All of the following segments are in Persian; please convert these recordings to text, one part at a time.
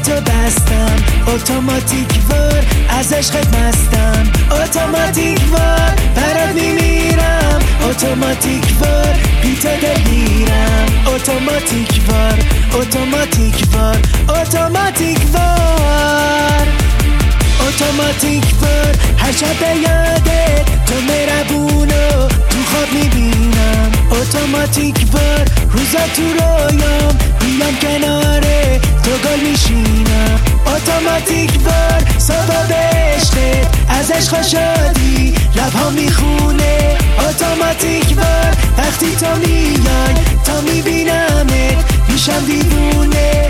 تو بستم، اتوماتیک وار از عشقت مستم، اتوماتیک وار برات میمیرم، اتوماتیک وار بی تو دلگیرم، اتوماتیک وار، اتوماتیک وار، اتوماتیک وار، اتوماتیک وار. هر شب به یادت تو مهربونو تو خواب میبینم، اتوماتیک وار. روزا تو رویام بیام کناره تو گل میشینم، اتوماتیک وار. صبح به عشقت از عشق شادی لبها میخونه، اتوماتیک وار. وقتی تو میای تا میبینمت میشم دیوونه.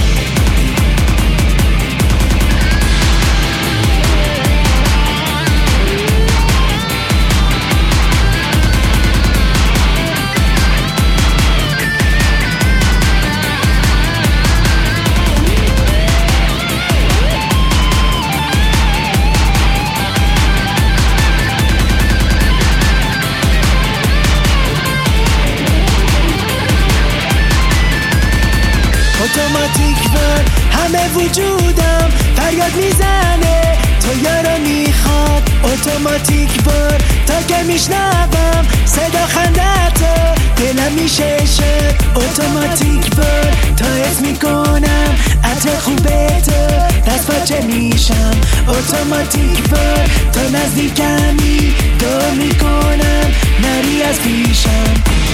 اتوماتیک وار همه وجودم فریاد میزنه تو یارو میخواد، اتوماتیک وار. تا که میشنوم صدا خنده تو دلم میشه شد، اتوماتیک وار. تا حس میکنم عطر خوبه تو دست پاچه میشم، اتوماتیک وار. تا نزدیکمی دور میکنم نری از پیشم.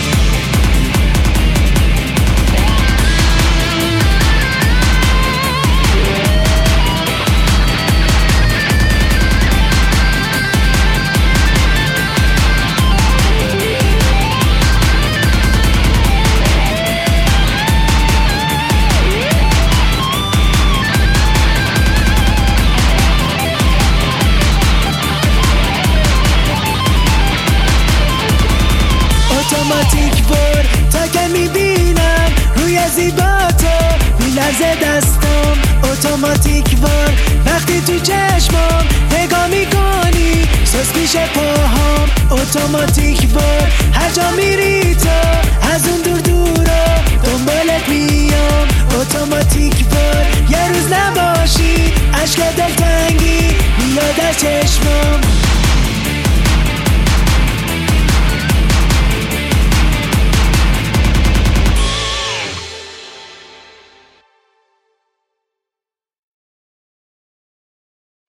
اتوماتیک وار تا که میبینم روی زیبا تو میلرزه دستم، اتوماتیک وار. وقتی تو چشمام نگاه میکنی سوس میشه پاهام، اتوماتیک وار. هر جا میری تو از اون دور دورا دنبالت میام، اتوماتیک وار. یه روز نباشی اشک دلتنگی میاد از چشمام.